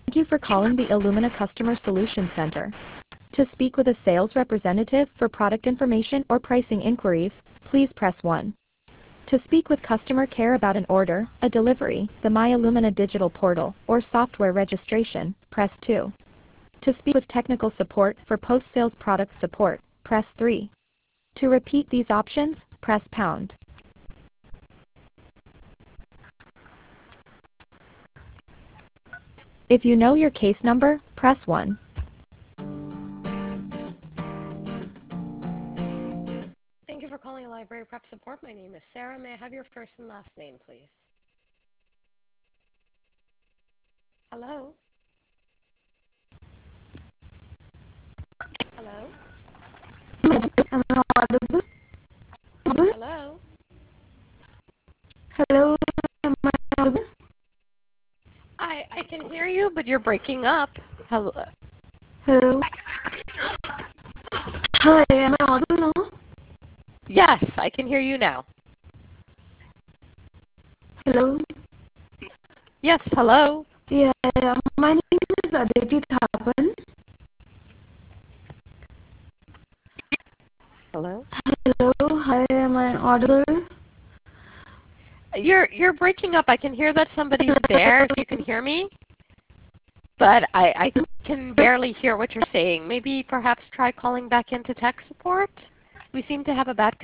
Thank you for calling the Illumina Customer Solutions Center. To speak with a sales representative for product information or pricing inquiries, please press 1. To speak with customer care about an order, a delivery, the My Illumina digital portal, or software registration, press 2. To speak with technical support for post-sales product support, press 3. To repeat these options, press pound. If you know your case number, press 1. Thank you for calling Library Prep Support. My name is Sarah. May I have your first and last name, please? Hello? Hello? Am I audible? Hello? Hello, am I audible? I can hear you, but you're breaking up. Hello? Hello. Hi, am I audible now? Yes, I can hear you now. Hello. Yes, hello? Yeah, my name is Aditi Thapan. Hello? Hello, hi, am I audible? You're breaking up. I can hear that somebody's there, if you can hear me. But I can barely hear what you're saying. Maybe perhaps try calling back into tech support? We seem to have a bad